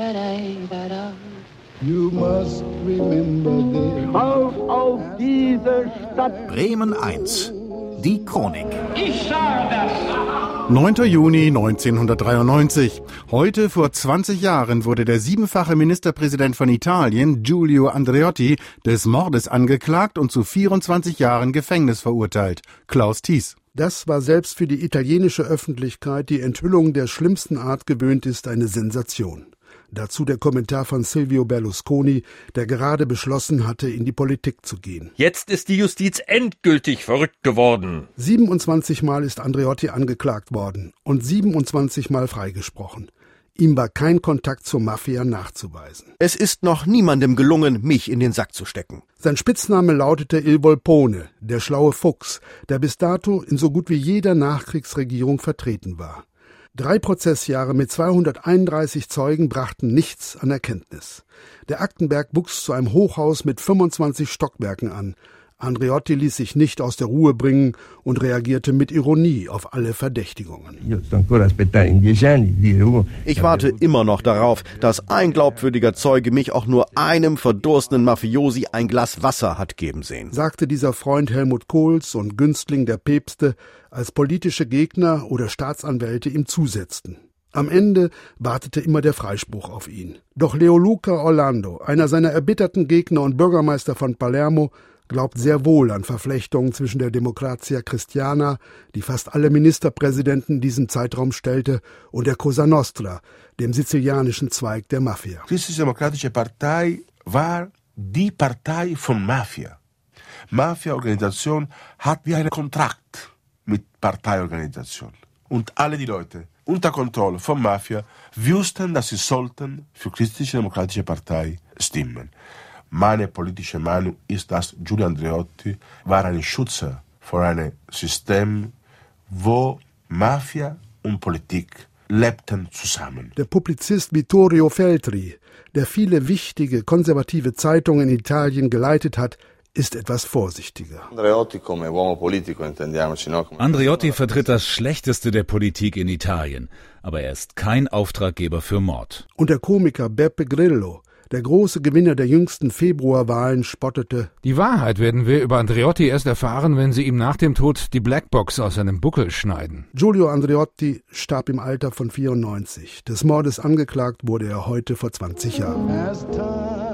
You must remember auf diese Stadt. Bremen 1. Die Chronik. Ich sage das. 9. Juni 1993. Heute vor 20 Jahren wurde der 7-fache Ministerpräsident von Italien, Giulio Andreotti, des Mordes angeklagt und zu 24 Jahren Gefängnis verurteilt. Klaus Thies. Das war selbst für die italienische Öffentlichkeit, die Enthüllung der schlimmsten Art gewöhnt ist, eine Sensation. Dazu der Kommentar von Silvio Berlusconi, der gerade beschlossen hatte, in die Politik zu gehen. Jetzt ist die Justiz endgültig verrückt geworden. 27 Mal ist Andreotti angeklagt worden und 27 Mal freigesprochen. Ihm war kein Kontakt zur Mafia nachzuweisen. Es ist noch niemandem gelungen, mich in den Sack zu stecken. Sein Spitzname lautete Il Volpone, der schlaue Fuchs, der bis dato in so gut wie jeder Nachkriegsregierung vertreten war. 3 Prozessjahre mit 231 Zeugen brachten nichts an Erkenntnis. Der Aktenberg wuchs zu einem Hochhaus mit 25 Stockwerken an. Andreotti ließ sich nicht aus der Ruhe bringen und reagierte mit Ironie auf alle Verdächtigungen. Ich warte immer noch darauf, dass ein glaubwürdiger Zeuge mich auch nur einem verdurstenden Mafiosi ein Glas Wasser hat geben sehen, sagte dieser Freund Helmut Kohls und Günstling der Päpste, als politische Gegner oder Staatsanwälte ihm zusetzten. Am Ende wartete immer der Freispruch auf ihn. Doch Leoluca Orlando, einer seiner erbitterten Gegner und Bürgermeister von Palermo, glaubt sehr wohl an Verflechtungen zwischen der Democrazia Cristiana, die fast alle Ministerpräsidenten in diesem Zeitraum stellte, und der Cosa Nostra, dem sizilianischen Zweig der Mafia. Die Christlich-Demokratische Partei war die Partei von Mafia. Mafia-Organisation hat wie einen Kontrakt mit Parteiorganisation. Und alle die Leute unter Kontrolle von Mafia wussten, dass sie sollten für Christlich-Demokratische Partei stimmen. Meine politische Meinung ist, dass Giulio Andreotti war ein Schützer vor einem System, wo Mafia und Politik lebten zusammen. Der Publizist Vittorio Feltri, der viele wichtige konservative Zeitungen in Italien geleitet hat, ist etwas vorsichtiger. Andreotti vertritt das Schlechteste der Politik in Italien, aber er ist kein Auftraggeber für Mord. Und der Komiker Beppe Grillo, der große Gewinner der jüngsten Februarwahlen, spottete: Die Wahrheit werden wir über Andreotti erst erfahren, wenn sie ihm nach dem Tod die Blackbox aus seinem Buckel schneiden. Giulio Andreotti starb im Alter von 94. Des Mordes angeklagt wurde er heute vor 20 Jahren.